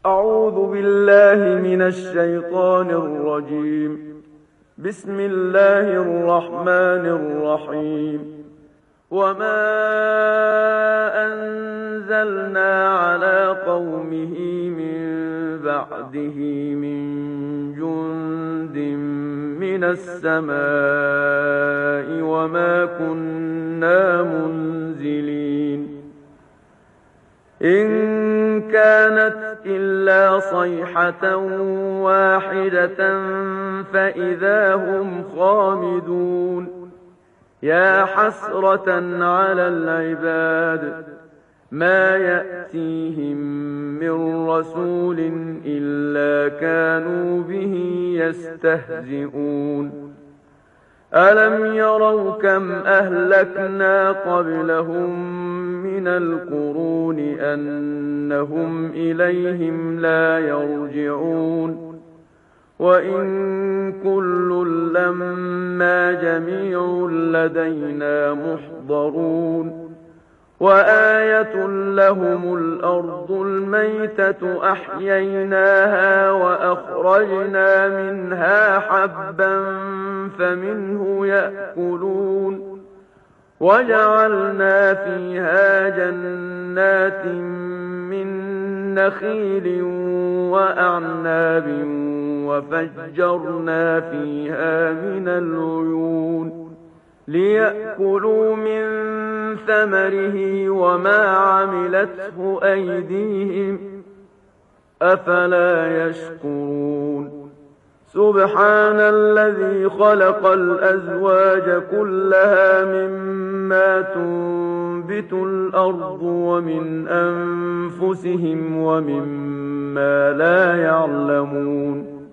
أعوذ بالله من الشيطان الرجيم. بسم الله الرحمن الرحيم. وما أنزلنا على قومه من بعده من جند من السماء وما كنا منزلين. إن كانت إلا صيحة واحدة فإذا هم خامدون. يا حسرة على العباد ما يأتيهم من رسول إلا كانوا به يستهزئون. ألم يروا كم أهلكنا قبلهم من القرون أنهم إليهم لا يرجعون. وإن كل لما جميع لدينا محضرون. وآية لهم الأرض الميتة أحييناها وأخرجنا منها حبا فمنه يأكلون. وجعلنا فيها جنات من نخيل وأعناب وفجرنا فيها من العيون ليأكلوا من ثمره وما عملته أيديهم أفلا يشكرون. سبحان الذي خلق الأزواج كلها مما تنبت الأرض ومن أنفسهم ومما لا يعلمون.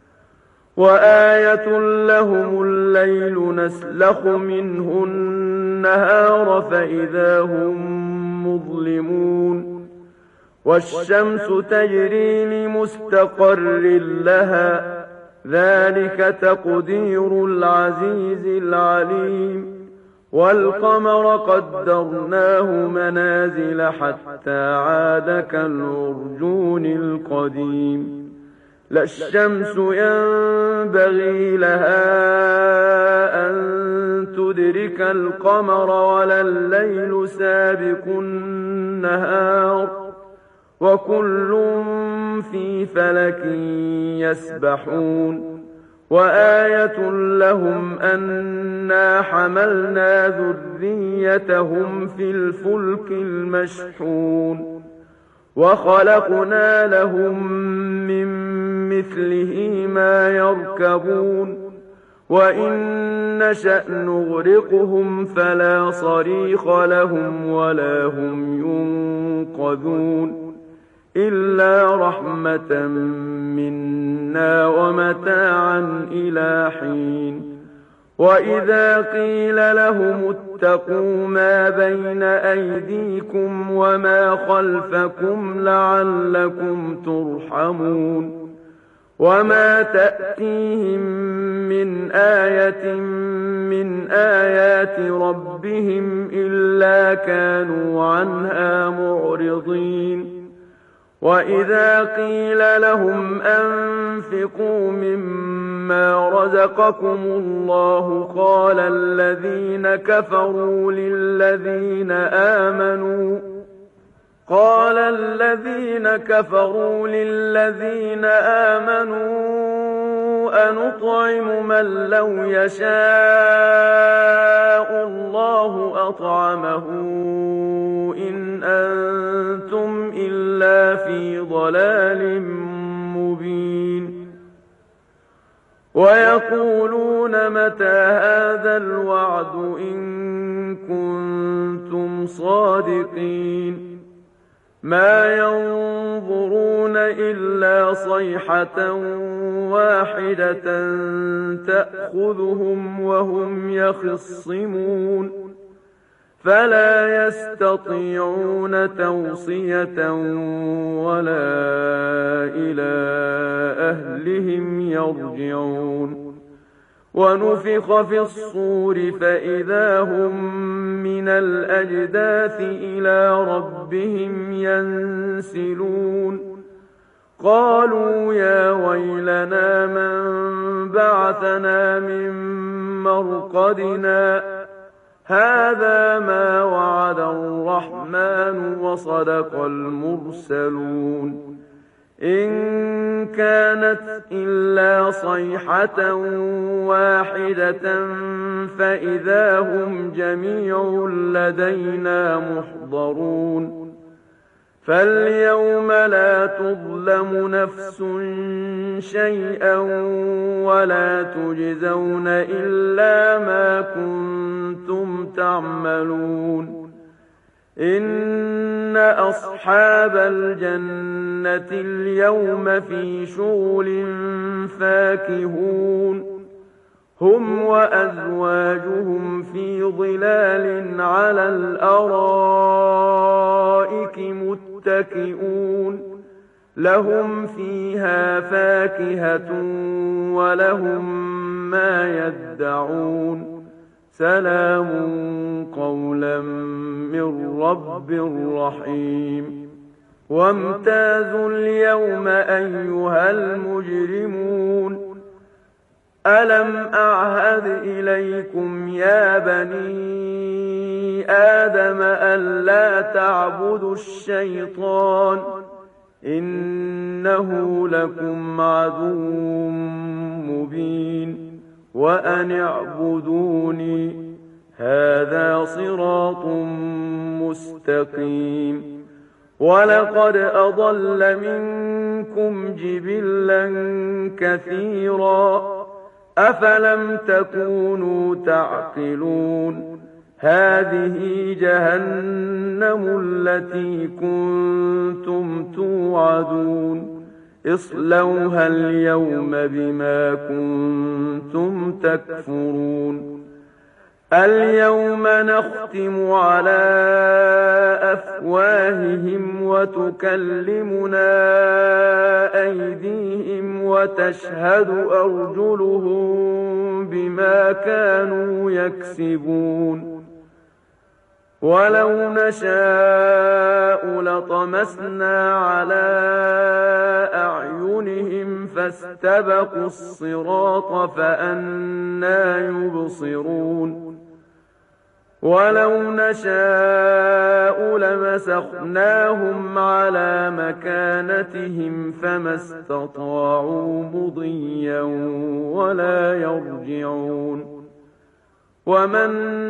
وآية لهم الليل نسلخ منه النهار فإذا هم مظلمون. والشمس تجري لمستقر لها ذلك تقدير العزيز العليم. والقمر قدرناه منازل حتى عاد كالعرجون القديم. لا الشمس ينبغي لها أن تدرك القمر ولا الليل سابق النهار وكل في فلك يسبحون. وآية لهم أنا حملنا ذريتهم في الفلك المشحون وخلقنا لهم من مثله ما يركبون. وإن نشأ نغرقهم فلا صريخ لهم ولا هم ينقذون إلا رحمة منا ومتاعا إلى حين. وإذا قيل لهم اتقوا ما بين أيديكم وما خلفكم لعلكم ترحمون. وما تأتيهم من آية من آيات ربهم إلا كانوا عنها معرضين. وإذا قيل لهم أنفقوا مما رزقكم الله قال الذين كفروا للذين آمنوا أنطعم من لو يشاء الله أطعمه إن أنتم إلا في ضلال مبين. ويقولون متى هذا الوعد إن كنتم صادقين. ما ينظرون إلا صيحة واحدة تأخذهم وهم يخصمون فلا يستطيعون توصية ولا إلى أهلهم يرجعون. ونفخ في الصور فإذا هم من الأجداث إلى ربهم ينسلون قالوا يا ويلنا من بعثنا من مرقدنا هذا ما وعد الرحمن وصدق المرسلون إن كانت إلا صيحة واحدة فإذا هم جميع لدينا محضرون فاليوم لا تظلم نفس شيئا ولا تجزون إلا ما كنتم تعملون إن أصحاب الجنة اليوم في شغل فاكهون هم وأزواجهم في ظلال على الأرائك متكئون لهم فيها فاكهة ولهم ما يدعون سلام قولا من رب رحيم وامتازوا اليوم أيها المجرمون ألم أعهد إليكم يا بني آدم ألا تعبدوا الشيطان إنه لكم عدو مبين وأن اعبدوني هذا صراط مستقيم ولقد أضل منكم جبلا كثيرا أفلم تكونوا تعقلون هذه جهنم التي كنتم توعدون اصلوها اليوم بما كنتم تكفرون اليوم نختم على أفواههم وتكلمنا أيديهم وتشهد أرجلهم بما كانوا يكسبون ولو نشاء لطمسنا على أعينهم فاستبقوا الصراط فأنى يبصرون ولو نشاء لمسخناهم على مكانتهم فما استطاعوا مضيا ولا يرجعون ومن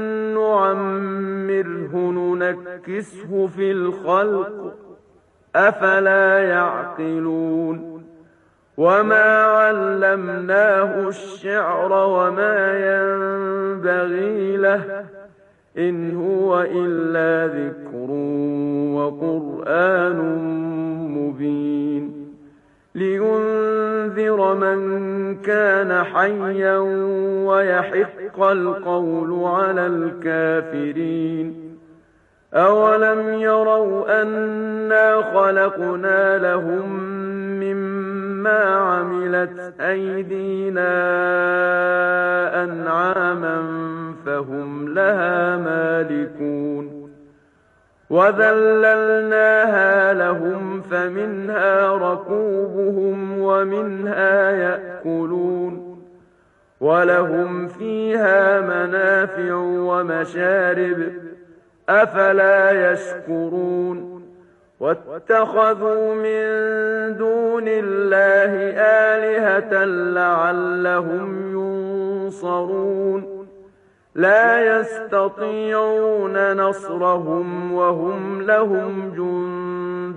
نعمره ننكسه في الخلق أفلا يعقلون وما علمناه الشعر وما ينبغي له إن هو إلا ذكر وقرآن مبين لينذر من كان حيا ويحق القول على الكافرين أولم يروا أنا خلقنا لهم مما عملت أيدينا أنعاما فهم لها مالكون وذللناها لهم فمنها ركوبهم ومنها يأكلون ولهم فيها منافع ومشارب أفلا يشكرون واتخذوا من دون الله آلهة لعلهم ينصرون لا يستطيعون نصرهم وهم لهم جند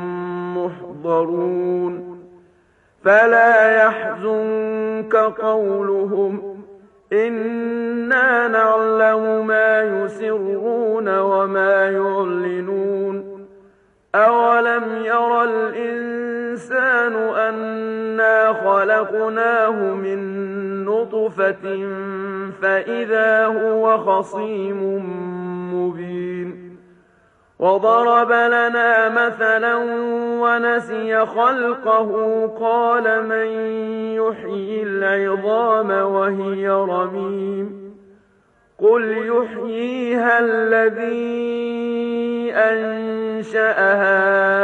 محضرون فلا يحزنك قولهم إنا نعلم ما يسرون وما يعلنون أولم ير الإنسان أنا خلقناه من نطفة فإذا هو خصيم مبين وضرب لنا مثلا ونسي خلقه قال من يحيي العظام وهي رميم قل يحييها الذي أنشأها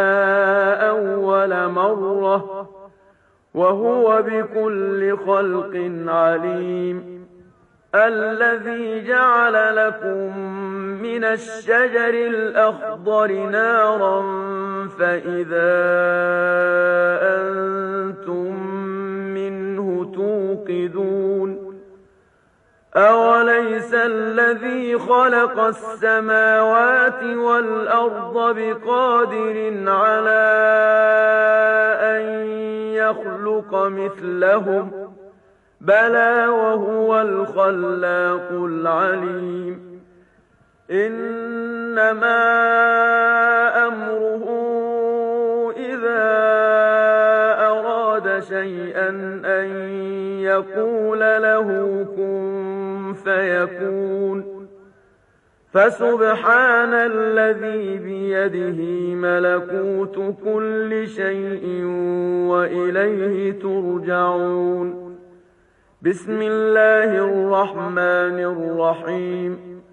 أول مرة وهو بكل خلق عليم الذي جعل لكم من الشجر الأخضر نارا فإذا أنتم منه توقدون أوليس الذي خلق السماوات والأرض بقادر على أن يخلق مثلهم بلى وهو الخلاق العليم إنما أمره إذا أراد شيئا أن يقول له كن فيكون فسبحان الذي بيده ملكوت كل شيء وإليه ترجعون بسم الله الرحمن الرحيم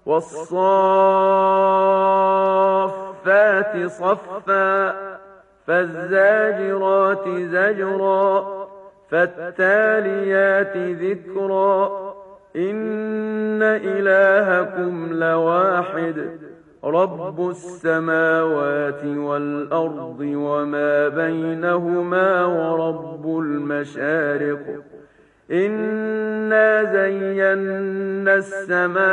والصافات صفا فالزاجرات زجرا فالتاليات ذكرا إن إلهكم لواحد رب السماوات والأرض وما بينهما ورب المشارق إنا زينا السماء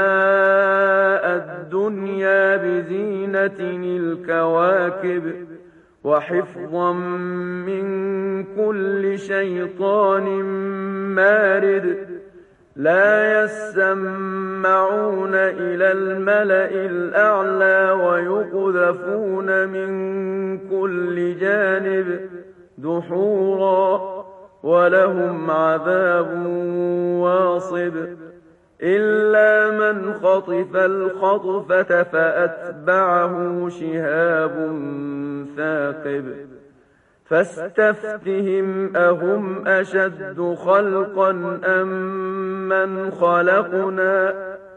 الدنيا بزينة الكواكب وحفظا من كل شيطان مارد لا يسمعون إلى الملأ الأعلى ويقذفون من كل جانب دحورا ولهم عذاب واصب إلا من خطف الخطفة فأتبعه شهاب ثاقب فاستفتهم أهم أشد خلقا أم من خلقنا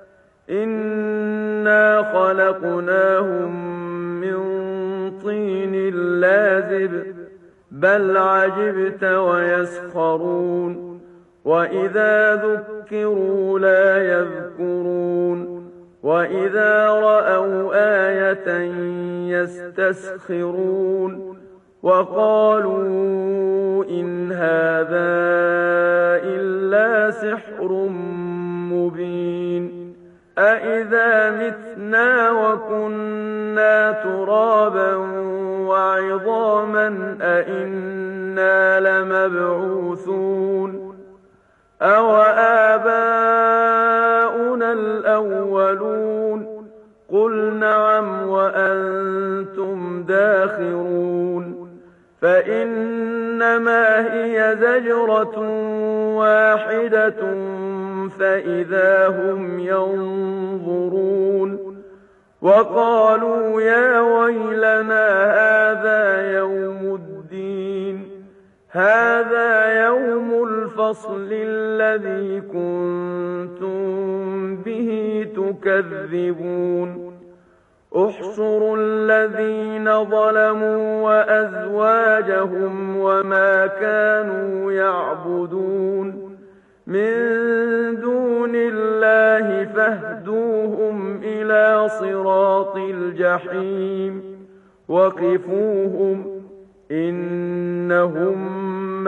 إنا خلقناهم من طين لازب بل عجبت ويسخرون وإذا ذكروا لا يذكرون وإذا رأوا آية يستسخرون وقالوا إن هذا إلا سحر مبين أإذا متنا وكنا ترابا وعظاما أإنا لمبعوثون أو آباؤنا الأولون قل نعم وأنتم داخرون فإنما هي زجرة واحدة فإذا هم ينظرون وقالوا يا ويلنا هذا يوم الدين هذا يوم الفصل الذي كنتم به تكذبون احشروا الذين ظلموا وأزواجهم وما كانوا يعبدون من دون الله فاهدوهم إلى صراط الجحيم وقفوهم إنهم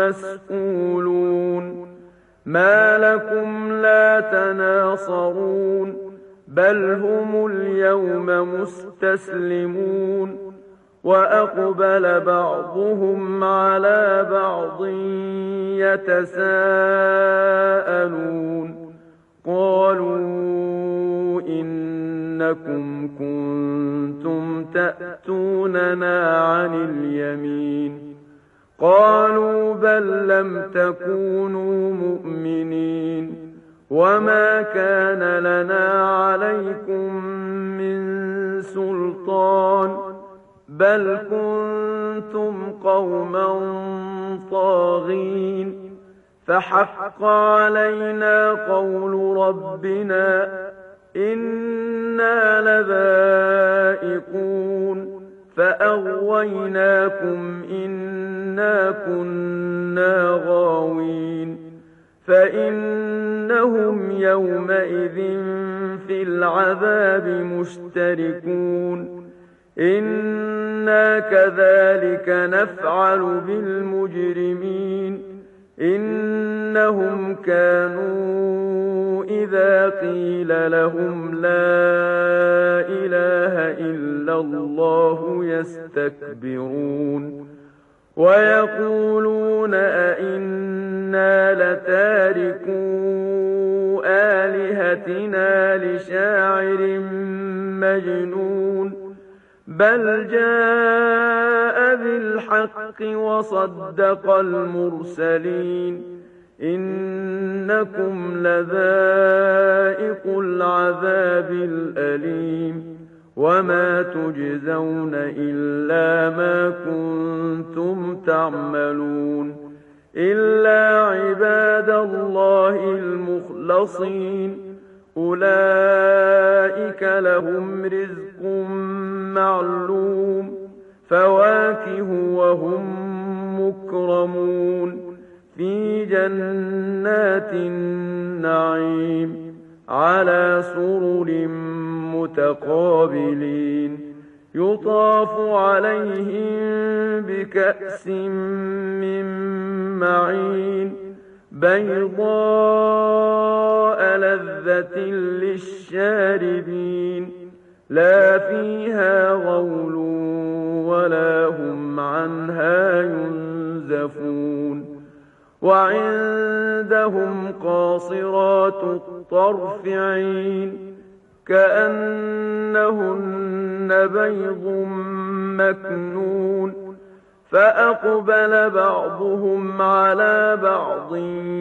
مسئولون ما لكم لا تناصرون بل هم اليوم مستسلمون وأقبل بعضهم على بعض يتساءلون قالوا إنكم كنتم تأتوننا عن اليمين قالوا بل لم تكونوا مؤمنين وما كان لنا عليكم من سلطان بل كنتم قوما طاغين فحق علينا قول ربنا إنا لذائقون فأغويناكم إنا كنا غاوين فإنهم يومئذ في العذاب مشتركون إنا كذلك نفعل بالمجرمين إنهم كانوا إذا قيل لهم لا إله إلا الله يستكبرون ويقولون أئنا لتاركو آلهتنا لشاعر مجنون بل جاء بالحق وصدق المرسلين إنكم لذائق العذاب الأليم وما تجزون إلا ما كنتم تعملون إلا عباد الله المخلصين أولئك لهم رزق معلوم فواكه وهم مكرمون في جنات النعيم على سرر متقابلين يطاف عليهم بكأس من معين بيضاء لذة للشاربين لا فيها غول ولا هم عنها ينزفون وعندهم قاصرات الطرف عين كأنهن بيض مكنون فأقبل بعضهم على بعض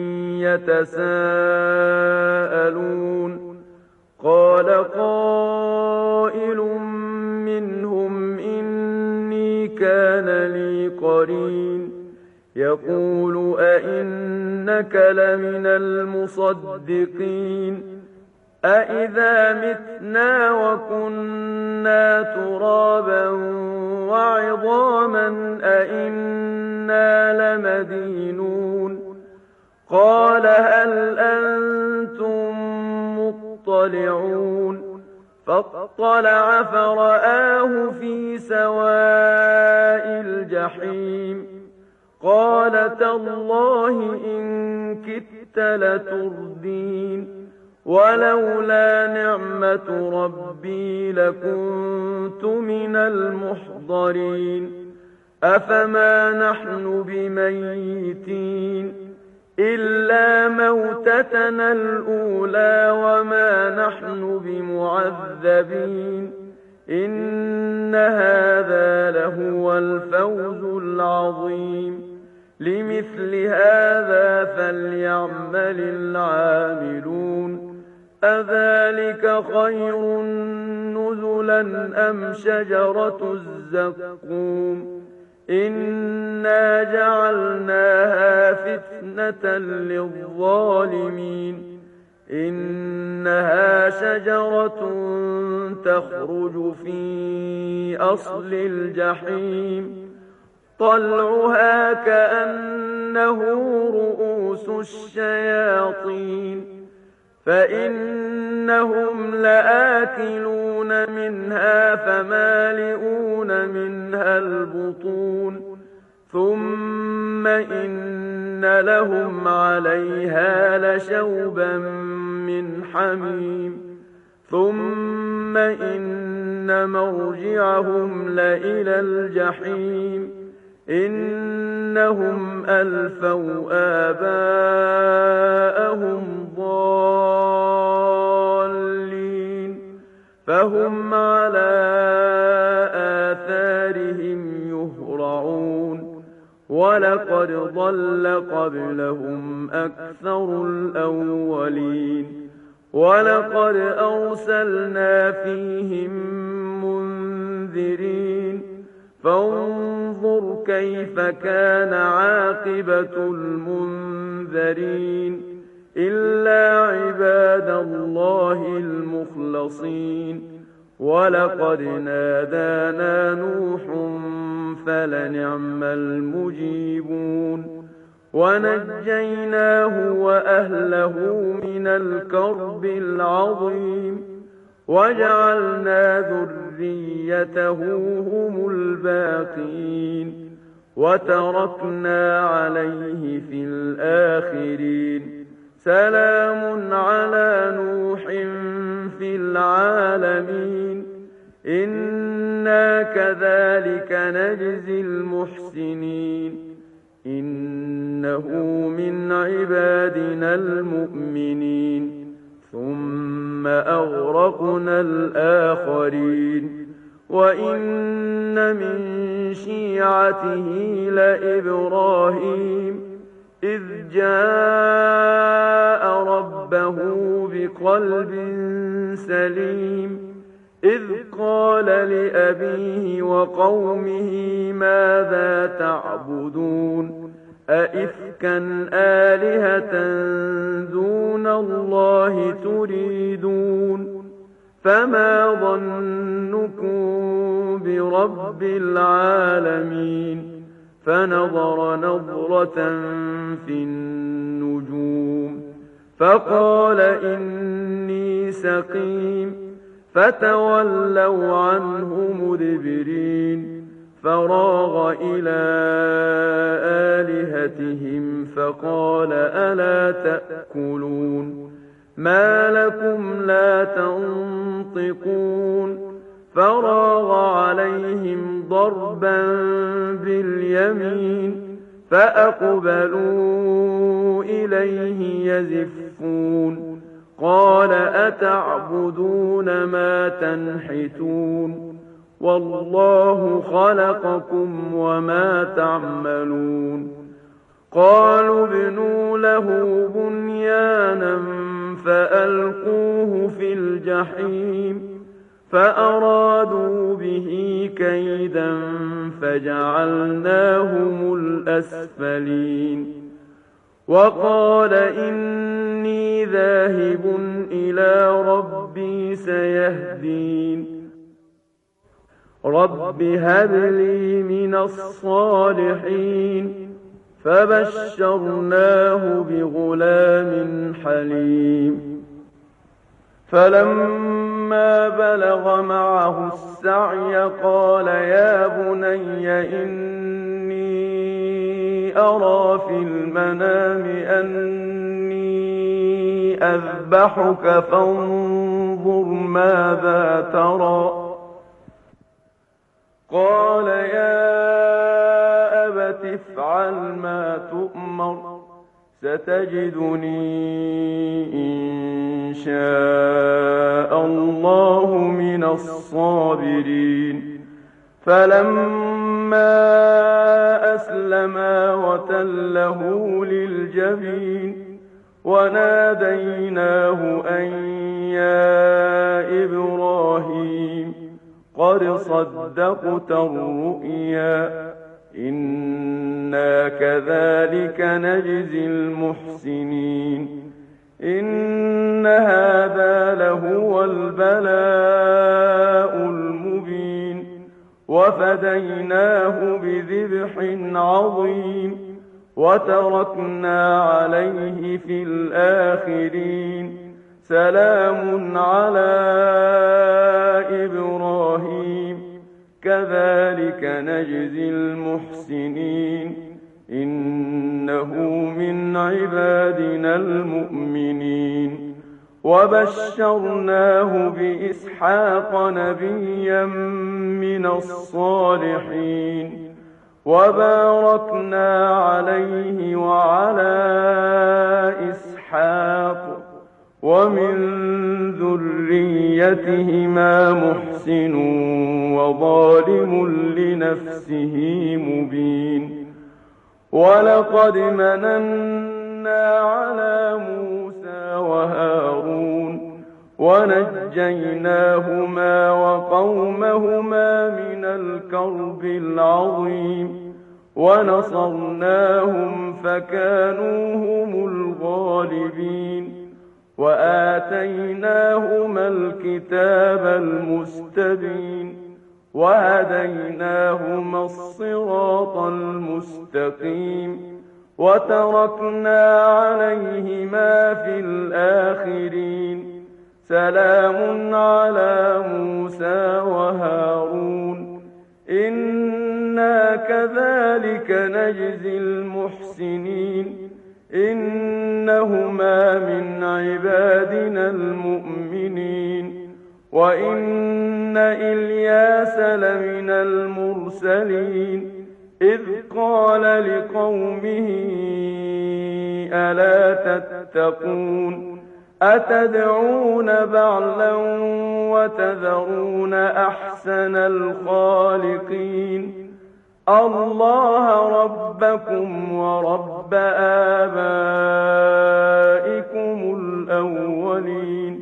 يتساءلون قال قائل منهم إني كان لي قرين يقول أئنك لمن المصدقين أئذا متنا وكنا ترابا وعظاما أئنا لمدينون قال هل أنتم مطلعون فاطلع فرآه في سواء الجحيم قال تالله إن كدت لتردين ولولا نعمة ربي لكنت من المحضرين أفما نحن بميتين إلا موتتنا الأولى وما نحن بمعذبين إن هذا لهو الفوز العظيم لمثل هذا فليعمل العاملون أذلك خير نزلا أم شجرة الزقوم إنا جعلناها فتنة للظالمين إنها شجرة تخرج في أصل الجحيم طلعها كأنه رؤوس الشياطين فإنهم لآكلون منها فمالئون منها البطون ثم إن لهم عليها لشوبا من حميم ثم إن مرجعهم لإلى الجحيم إنهم ألفوا آباءهم ضالين فهم على آثارهم يهرعون ولقد ضل قبلهم أكثر الأولين ولقد أرسلنا فيهم منذرين فانظر كيف كان عاقبة المنذرين إلا عباد الله المخلصين ولقد نادانا نوح فلنعم المجيبون ونجيناه وأهله من الكرب العظيم وجعلنا ذريته هم الباقين وتركنا عليه في الآخرين سلام على نوح في العالمين إنا كذلك نجزي المحسنين إنه من عبادنا المؤمنين ثم أغرقنا الآخرين وإن من شيعته لإبراهيم إذ جاء ربه بقلب سليم إذ قال لأبيه وقومه ماذا تعبدون أئفكا آلهة دون الله تريدون فما ظنكم برب العالمين فنظر نظرة في النجوم فقال إني سقيم فتولوا عنه مدبرين فراغ إلى آلهتهم فقال ألا تأكلون ما لكم لا تنطقون فراغ عليهم ضربا باليمين فأقبلوا إليه يزفون قال أتعبدون ما تنحتون والله خلقكم وما تعملون قالوا ابنوا له بنيانا فألقوه في الجحيم فأرادوا به كيدا فجعلناهم الأسفلين وقال إني ذاهب إلى ربي سيهدين رب هب لي من الصالحين فبشرناه بغلام حليم فلما بلغ معه السعي قال يا بني إني أرى في المنام أني أذبحك فانظر ماذا ترى قال يا أبت افعل ما تؤمر ستجدني إن شاء الله من الصابرين فلما أسلما وتله للجبين وناديناه أن يا إبراهيم قد صدقت الرؤيا إنا كذلك نجزي المحسنين إن هذا لهو البلاء المبين وفديناه بذبح عظيم وتركنا عليه في الآخرين سلام على إبراهيم كذلك نجزي المحسنين إنه من عبادنا المؤمنين وبشرناه بإسحاق نبيا من الصالحين وباركنا عليه وعلى إسحاق ومن ذريتهما محسن وظالم لنفسه مبين ولقد مننا على موسى وهارون ونجيناهما وقومهما من الكرب العظيم ونصرناهم فكانوا هم الغالبين وآتيناهما الكتاب المستبين وهديناهما الصراط المستقيم وتركنا عليهما في الآخرين سلام على موسى وهارون إنا كذلك نجزي المحسنين إنهما من عبادنا المؤمنين وإن إلياس لمن المرسلين إذ قال لقومه ألا تتقون أتدعون بعلا وتذرون أحسن الخالقين الله ربكم ورب آبائكم الأولين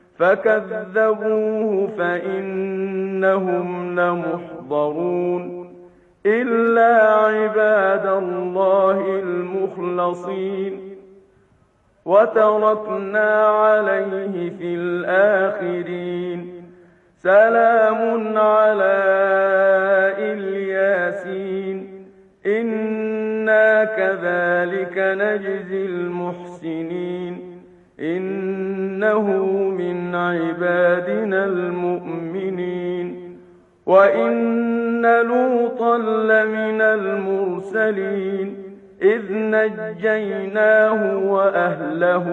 فكذبوه فإنهم لمحضرون إلا عباد الله المخلصين وتركنا عليه في الآخرين سلام على الياسين إنا كذلك نجزي المحسنين إنه من عبادنا المؤمنين وإن لوطا لمن المرسلين إذ نجيناه وأهله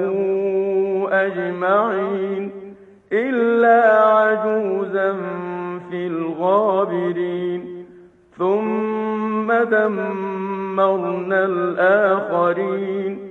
أجمعين إلا عجوزا في الغابرين ثم دمرنا الآخرين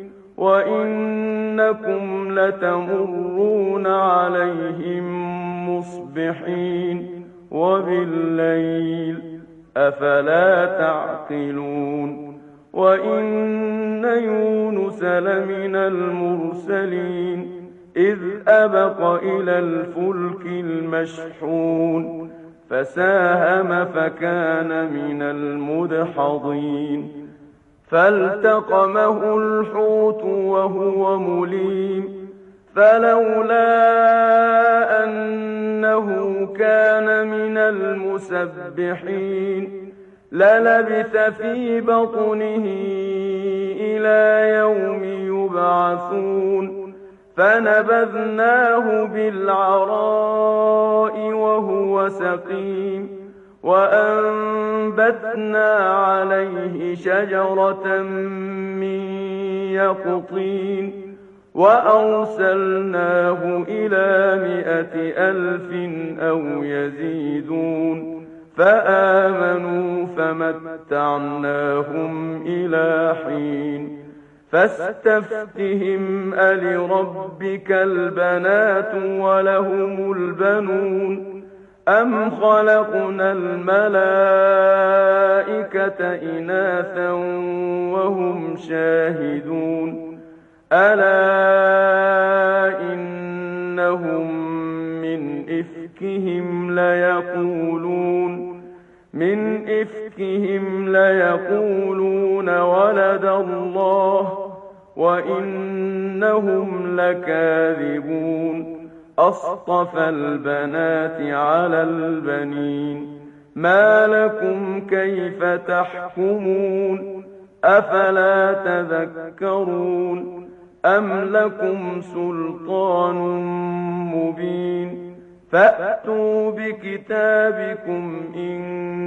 وإنكم لتمرون عليهم مصبحين وبالليل أفلا تعقلون وإن يونس لمن المرسلين إذ أبق إلى الفلك المشحون فساهم فكان من المدحضين فالتقمه الحوت وهو مليم فلولا أنه كان من المسبحين للبث في بطنه إلى يوم يبعثون فنبذناه بالعراء وهو سقيم وأنبتنا عليه شجرة من يقطين وأرسلناه إلى 100,000 أو يزيدون فآمنوا فمتعناهم إلى حين فاستفتهم ألربك البنات ولهم البنون أم خلقنا الملائكة إناثا وهم شاهدون ألا إنهم من إفكهم ليقولون ولد الله وإنهم لكاذبون أصطفى البنات على البنين ما لكم كيف تحكمون أفلا تذكرون أم لكم سلطان مبين فأتوا بكتابكم إن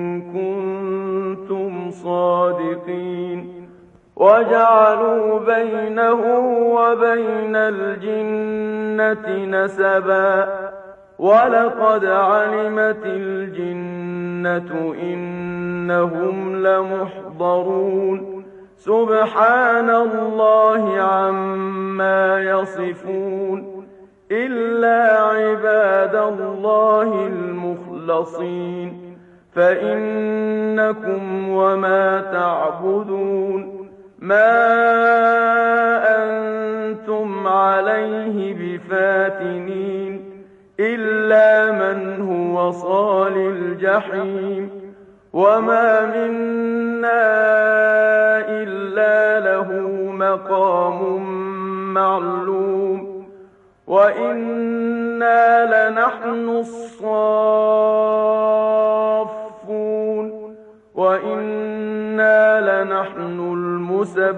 كنتم صادقين وجعلوا بينه وبين الجنة نسبا ولقد علمت الجنة إنهم لمحضرون سبحان الله عما يصفون إلا عباد الله المخلصين فإنكم وما تعبدون ما أنتم عليه بفاتنين إلا من هو صال الجحيم وما منا إلا له مقام معلوم وإنا لنحن الصافون وإنا لنحن المسبحون